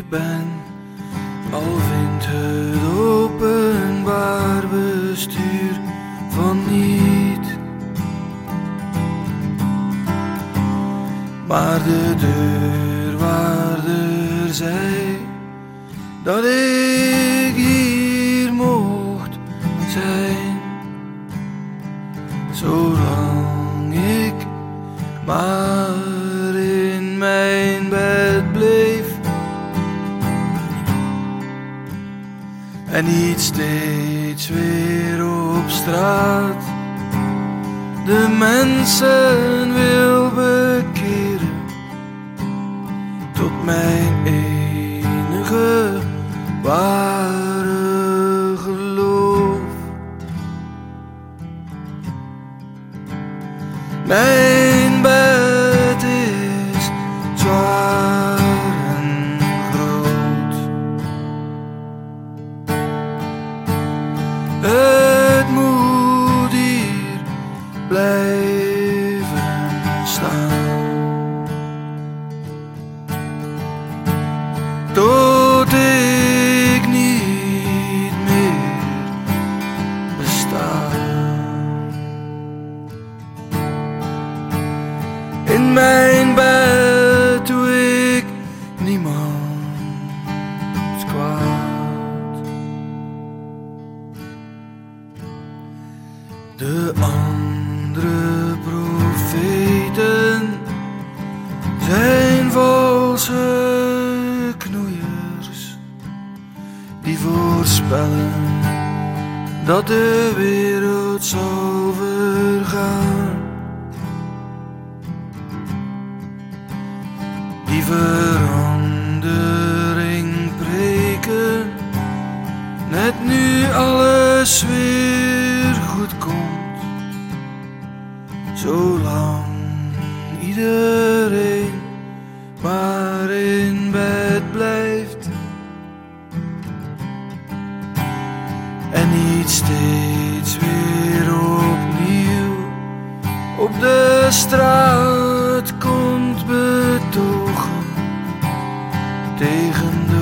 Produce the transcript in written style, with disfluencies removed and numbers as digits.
ben, al vindt het openbaar bestuur van niet. Maar de deurwaarder zei dat ik hier mocht zijn, zolang ik maar in mijn bed bleef en niet steeds weer op straat de mensen wil bekeren tot mijn enige ware geloof. Mijn bed is zwaar en groot. Het moet hier blijven staan tot ik niet meer besta. In mijn bed doe ik niemand kwaad. De andere profeten zijn valse knoeiers die voorspellen dat de wereld zal vergaan. Die verandering preken, net nu alles weer goed komt, zolang iedereen maar in bed blijft en niet steeds weer opnieuw op de straat komt betogen tegen de